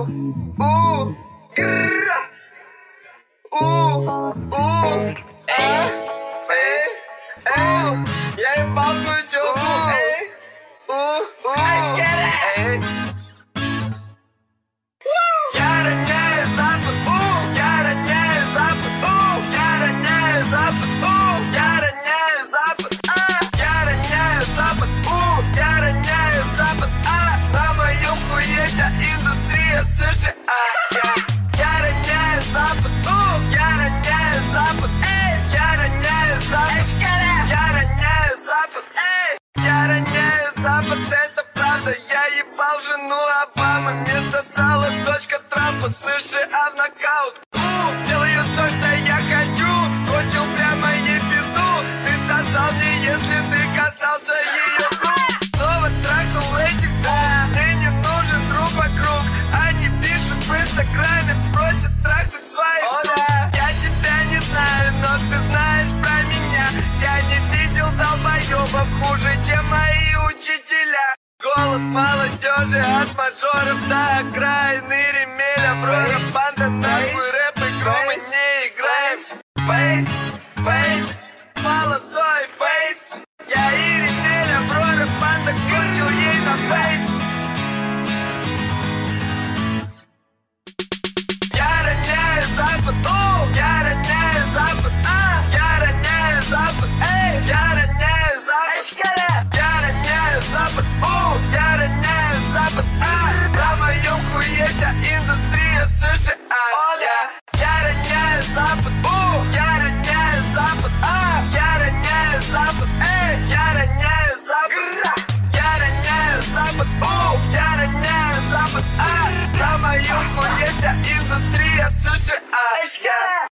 Я ебал твою тёлку, я роняю запад, я роняю запад, я роняю запад, я роняю запад, я роняю запад, я роняю запад, на моем хуе вся индустрия США. Я роняю запад, я роняю запад, я роняю запад, я роняю запад, я роняю запад, это правда. Я ебал жену Обамы, мне сосала дочка Трампа, США в нокаут. Делаю то, что я хочу, кончил прямо ей пизду. Ты сосал мне, если ты касался ее рук. Снова трахнул этих двух, мне не нужен друг вокруг. Они пишут в инстаграме, просят трахнуть своих сук. Я тебя не знаю, но ты знаешь про меня. Я не видел долбоебов хуже, чем мои учителя. Голос молодежи от мажоров до окраины Ремеля. В роли банда нахуй рэп игру мы не играем. Фейс, фейс, молодой фейс. Я и Ремеля, в роли банда кончил ей на фейс. Я роняю запад, я роняю запад, я роняю запад, я роняю запад, я роняю запад, я роняю запад, на моем хуе вся индустрия США. Я роняю запад, я роняю запад, я роняю запад, я роняю запад, я роняю запад, я роняю запад, на моем хуе вся индустрия США.